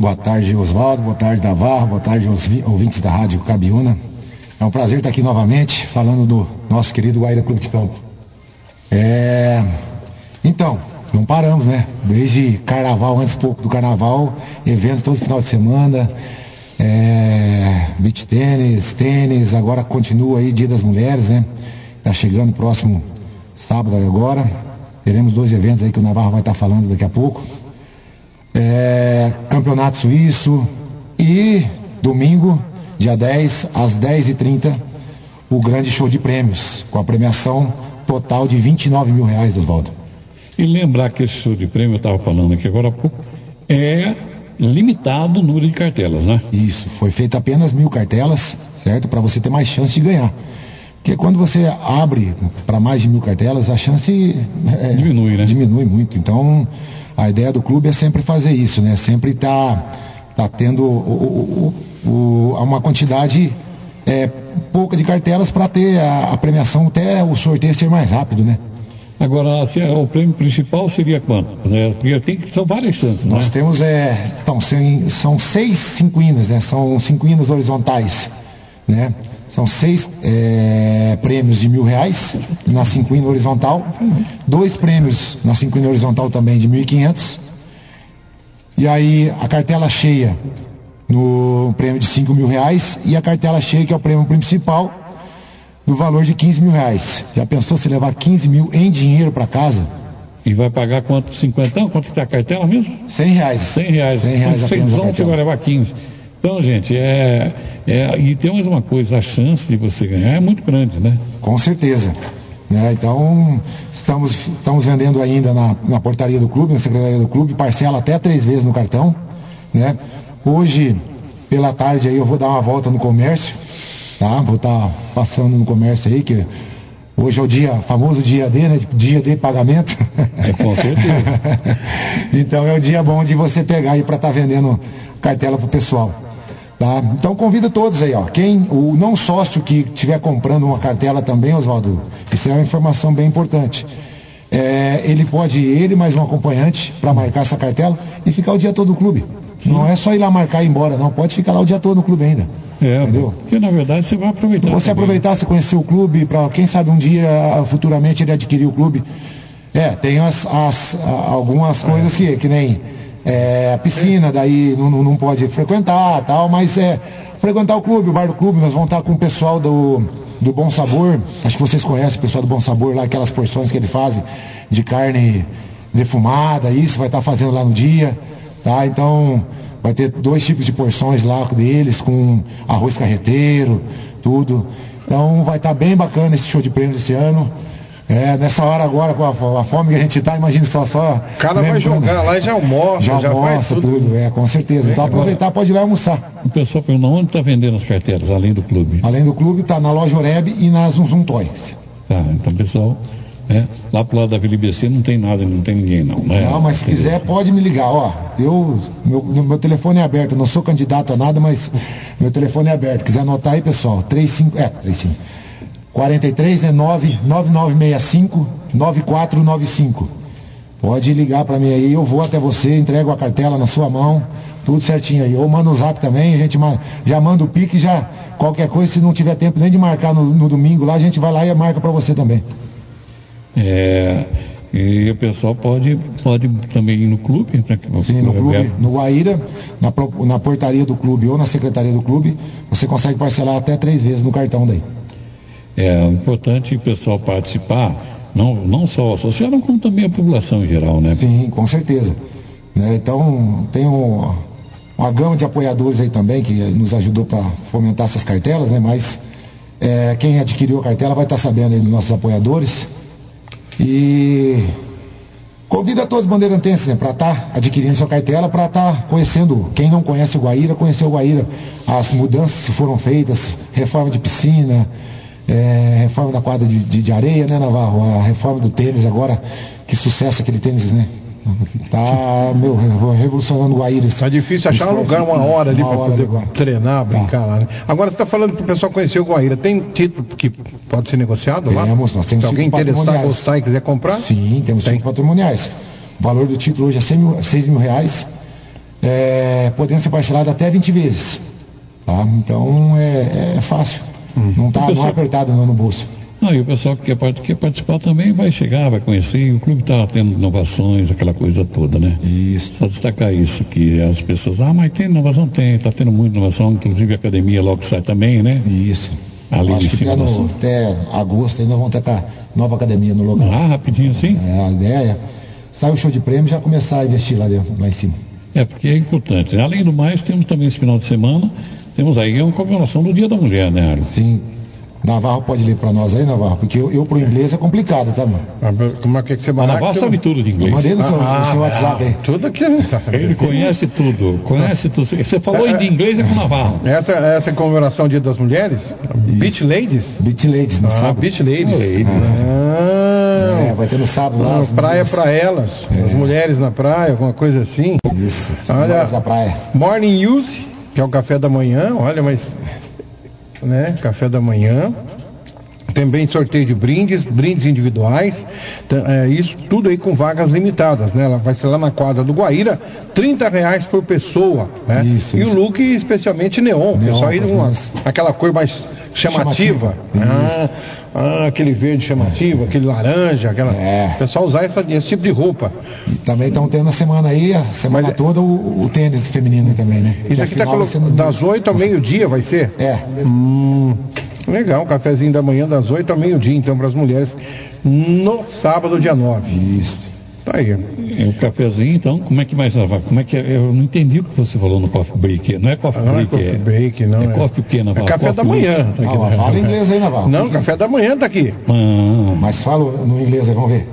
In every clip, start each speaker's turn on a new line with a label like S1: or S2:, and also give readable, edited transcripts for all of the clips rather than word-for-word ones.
S1: Boa tarde, Oswaldo. Boa tarde, Navarro. Boa tarde, ouvintes da Rádio Cabiúna. É um prazer estar aqui novamente falando do nosso querido Guaíra Clube de Campo. Então, não paramos, né? Desde carnaval, antes pouco do carnaval, eventos todo final de semana, beach tênis, agora continua aí Dia das Mulheres, né? Tá chegando próximo sábado agora. Teremos 2 eventos aí que o Navarro vai estar falando daqui a pouco. Campeonato Suíço e domingo, dia 10, às 10h30, o grande show de prêmios, com a premiação total de R$29 mil, Oswaldo.
S2: E lembrar que esse show de prêmio, eu estava falando aqui agora há pouco, é limitado o número de cartelas, né?
S1: Isso, foi feito apenas 1.000 cartelas, certo? Para você ter mais chance de ganhar. Porque quando você abre para mais de 1.000 cartelas, a chance
S2: diminui, né?
S1: Diminui muito. Então, a ideia do clube é sempre fazer isso, né? Sempre tá tendo uma quantidade pouca de cartelas para ter a premiação, até o sorteio ser mais rápido, né?
S2: Agora, o prêmio principal seria quanto? Né? Porque são várias chances,
S1: Nós temos, são 6 cinquinas, né? São cinquinas horizontais, né? São 6 prêmios de R$1.000 na cinquina horizontal, 2 prêmios na cinquina horizontal também de R$1.500, e aí a cartela cheia no prêmio de R$5.000 e a cartela cheia, que é o prêmio principal, no valor de R$15 mil. Já pensou se levar 15 mil em dinheiro para casa?
S2: E vai pagar quanto? 50? Quanto que é a cartela mesmo?
S1: R$100.
S2: R$100 apenas. Você vai levar 15. Então, gente, e tem mais uma coisa, a chance de você ganhar é muito grande, né?
S1: Com certeza. Né? Então, estamos vendendo ainda na portaria do clube, na secretaria do clube, parcela até 3 vezes no cartão, né? Hoje, pela tarde, aí eu vou dar uma volta no comércio, tá? Vou estar passando no comércio aí, que hoje é o famoso dia D, né? Dia de pagamento.
S2: Com certeza.
S1: Então é o dia bom de você pegar aí para estar vendendo cartela pro pessoal. Tá? Então convido todos aí, ó. O não sócio que estiver comprando uma cartela também, Oswaldo, isso é uma informação bem importante. Ele pode ir mais um acompanhante para marcar essa cartela e ficar o dia todo no clube. Sim. Não é só ir lá marcar e ir embora, não. Pode ficar lá o dia todo no clube ainda. Entendeu?
S2: Porque na verdade você vai aproveitar.
S1: Você aproveitar, você conhecer o clube, para quem sabe um dia, futuramente, ele adquirir o clube. Tem algumas coisas que nem a piscina, daí não pode frequentar, tal, mas frequentar o clube, o bar do clube. Nós vamos estar com o pessoal do Bom Sabor. Acho que vocês conhecem o pessoal do Bom Sabor lá, aquelas porções que ele faz de carne defumada, isso vai estar fazendo lá no dia, tá? Então vai ter 2 tipos de porções lá deles, com arroz carreteiro, tudo. Então vai estar bem bacana esse show de prêmios esse ano. Nessa hora agora, com a fome que a gente tá, imagina só.
S3: O cara vai jogar lá e já almoça. Já
S1: almoça, tudo, com certeza. Então aproveitar, pode ir lá almoçar.
S2: O pessoal pergunta, onde está vendendo as carteiras, além do clube?
S1: Além do clube, tá na loja Oreb e na Zum Toys.
S2: Tá, então pessoal, lá pro lado da Vila IBC não tem nada, não tem ninguém não, né?
S1: Não, mas se quiser pode me ligar, ó. Meu telefone é aberto, eu não sou candidato a nada, mas meu telefone é aberto. Quiser anotar aí, pessoal, 43 9965 9495. Pode ligar para mim aí, eu vou até você, entrego a cartela na sua mão, tudo certinho aí. Ou manda o zap também, a gente já manda o pique, já qualquer coisa, se não tiver tempo nem de marcar no domingo lá, a gente vai lá e marca para você também.
S2: E o pessoal pode também ir no clube?
S1: Sim, no clube, no Guaíra, na portaria do clube ou na secretaria do clube, você consegue parcelar até 3 vezes no cartão daí.
S2: É importante o pessoal participar, não só o associado, como também a população em geral, né?
S1: Sim, com certeza. Então, tem uma gama de apoiadores aí também que nos ajudou para fomentar essas cartelas, né? Mas quem adquiriu a cartela vai estar sabendo aí dos nossos apoiadores. E convido a todos os bandeirantenses, né, para estar adquirindo sua cartela, para estar conhecendo, quem não conhece o Guaíra, conhecer o Guaíra, as mudanças que foram feitas, reforma de piscina, reforma da quadra de areia, né, Navarro? A reforma do tênis agora, que sucesso aquele tênis, né? Tá, revolucionando o Guaíra.
S3: Tá difícil achar um lugar, uma hora ali para poder treinar, brincar lá, né? Agora você está falando para o pessoal conhecer o Guaíra. Tem título que pode ser negociado lá?
S1: Nós temos. Se
S3: alguém interessar, gostar e quiser comprar?
S1: Sim, temos títulos patrimoniais. O valor do título hoje é R$6 mil. podendo ser parcelado até 20 vezes. Tá? Então é fácil. Não está apertado no bolso.
S2: E o pessoal que quer participar também vai chegar, vai conhecer. O clube está tendo inovações, aquela coisa toda, né?
S1: Isso.
S2: Só destacar isso, que as pessoas, mas tem inovação? Tem, está tendo muita inovação, inclusive a academia logo sai também, né?
S1: Isso.
S2: Ali
S1: acho que até agosto ainda vão ter a nova academia no local.
S2: Rapidinho assim?
S1: A ideia é, sai o show de prêmio, já começar a investir lá em cima.
S2: Porque é importante. Além do mais, temos também esse final de semana, temos aí uma comemoração do Dia da Mulher, né, Arlen?
S1: Sim. Navarro pode ler para nós aí, Navarro, porque eu pro inglês é complicado, tá, meu?
S3: Como é que você vai?
S2: Navarro sabe tudo de inglês.
S1: Eu mandei no seu WhatsApp aí.
S3: Tudo aqui.
S2: Ele conhece tudo. Você falou de inglês com o Navarro.
S3: Essa é a comemoração do Dia das Mulheres? Beach Ladies?
S1: Beach Ladies, não sabe?
S3: Beach Ladies.
S1: Vai ter no sábado lá.
S3: Praia para elas. As mulheres na praia, alguma coisa assim.
S1: Isso.
S3: Olha,
S1: da praia.
S3: Morning Use, que é o café da manhã. Olha, mas... né? Café da manhã, também sorteio de brindes individuais, isso tudo aí com vagas limitadas, né? Ela vai ser lá na quadra do Guaíra, R$30 por pessoa, né?
S1: Isso.
S3: O look especialmente neon pessoal aí aquela cor mais chamativa. Aquele verde chamativo, aquele laranja, o pessoal usar esse tipo de roupa.
S1: E também estão tendo a semana aí, toda o tênis feminino também, né?
S3: Isso aqui está colocando das 8 ao meio-dia, vai ser? Legal, um cafezinho da manhã das 8 ao meio-dia, então, para as mulheres, no sábado, dia 9.
S1: Isso.
S3: Tá aí.
S2: O cafezinho, então, como é que mais vai? Como é que é? Eu não entendi o que você falou no coffee break. Não é coffee break,
S3: não é coffee break, não.
S2: É coffee o quê, Navarro?
S3: É café da manhã.
S1: Tá aqui, fala inglês aí, Navarro.
S3: Não, café da manhã tá aqui.
S1: Mas fala no inglês aí, vamos ver.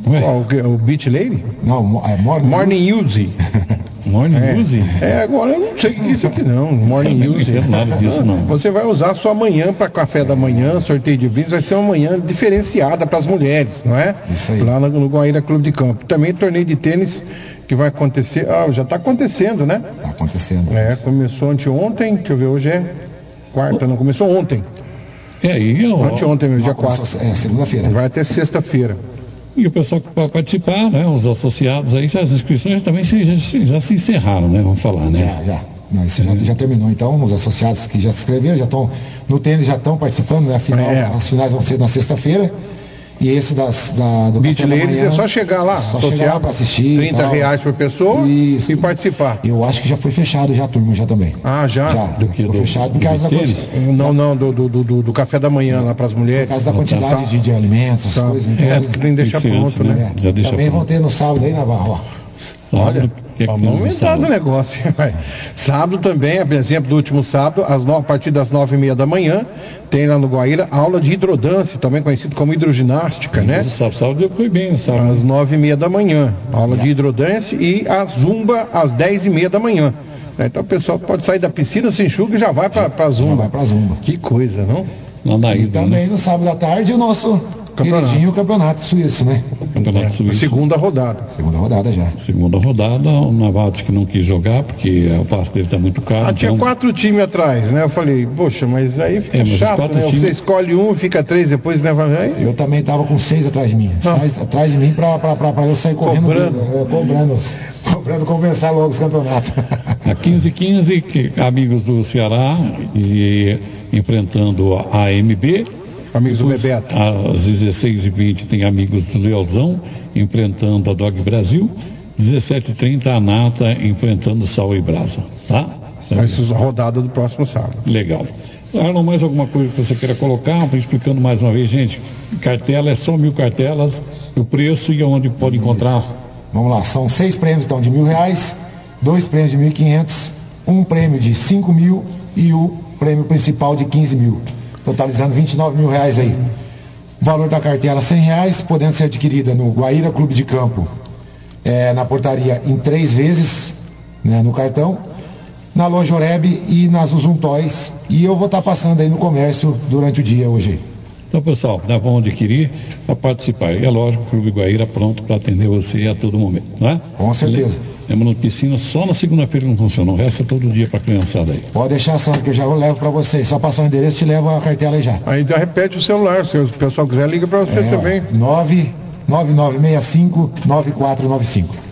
S3: O Beach Lady?
S1: Não, é
S3: Morning Use.
S2: Morning Use?
S3: Agora eu não sei o que é isso aqui não. Morning Use.
S2: Não entendo nada disso, não.
S3: Você vai usar a sua manhã para café da manhã, sorteio de brindes, vai ser uma manhã diferenciada para as mulheres, não é?
S1: Isso aí.
S3: Lá no Guaíra Clube de Campo. Também torneio de tênis que vai acontecer. Já está acontecendo, né?
S1: Está acontecendo.
S3: Começou anteontem, deixa eu ver, hoje é quarta, não, começou ontem. Anteontem mesmo, dia 4.
S1: Segunda-feira.
S3: Vai até sexta-feira.
S2: E o pessoal que pode participar, né? Os associados aí, as inscrições também já se encerraram, né? Vamos falar, né?
S1: Já. Não, isso já terminou. Então, os associados que já se inscreveram, já estão no tênis, já estão participando, né? As finais vão ser na sexta-feira. E esse do
S3: Beach Ladies é só chegar lá,
S1: chegar para assistir.
S3: R$30 por pessoa e participar.
S1: Eu acho que já foi fechado a turma já também.
S3: Já?
S1: Foi fechado por causa da quantidade.
S3: Não, do café da manhã lá para as mulheres.
S1: Por causa da quantidade de alimentos, essas coisas.
S3: Então, tem que deixar pronto, né?
S1: Também vão ter no sábado aí, Navarro,
S3: Olha, vamos entrar no negócio. Sábado também, por exemplo, do último sábado, a partir das 9h30 da manhã, tem lá no Guaíra aula de hidrodance, também conhecido como hidroginástica, né?
S2: Sábado eu fui bem, sábado.
S3: Às 9h30 da manhã, aula de hidrodance e a zumba às 10h30 da manhã. Então o pessoal pode sair da piscina, se enxuga e já vai para a zumba.
S1: Já vai para a zumba.
S3: Que coisa, não?
S1: E também no sábado à tarde o nosso queridinho campeonato suíço, né?
S2: Campeonato suíço.
S3: Segunda rodada.
S1: Segunda rodada já.
S2: Segunda rodada, o Navarro disse que não quis jogar porque o passe dele está muito caro.
S3: Tinha 4 times atrás, né? Eu falei, poxa, mas aí fica chato, né? Você escolhe um, fica 3 depois, né?
S1: Eu também estava com 6 atrás de mim. 6 atrás de mim para eu sair correndo. Cobrando compensar logo os campeonatos.
S2: A 15h15, amigos do Ceará e enfrentando a AMB.
S3: Amigos do Bebeto.
S2: Às 16h20 tem amigos do Leozão enfrentando a Dog Brasil. 17h30 a Nata enfrentando Sal e Brasa. Tá?
S3: Essa é a rodada do próximo sábado.
S2: Legal. Arnon, mais alguma coisa que você queira colocar? Explicando mais uma vez, gente. Cartela é só 1.000 cartelas. O preço e onde pode encontrar?
S1: Vamos lá, são 6 prêmios então de R$1.000, 2 prêmios de 1.500, um prêmio de 5.000 e o prêmio principal de 15.000. Totalizando R$29.000 aí. O valor da cartela R$100, podendo ser adquirida no Guaíra Clube de Campo, na portaria em 3 vezes, né, no cartão, na loja Oreb e nas Uzum Toys. E eu vou estar passando aí no comércio durante o dia hoje.
S2: Então, pessoal, vão adquirir para participar. E é lógico, o Clube Guaíra pronto para atender você a todo momento, não é?
S1: Com certeza.
S2: Lembrando, piscina só na segunda-feira não funciona, o resto é todo dia para a criançada aí.
S1: Pode deixar, Sandro, que eu já levo para vocês. Só passar o endereço e te levo a cartela aí já.
S3: Aí já repete o celular, se o pessoal quiser, liga para você também.
S1: 99965-9495.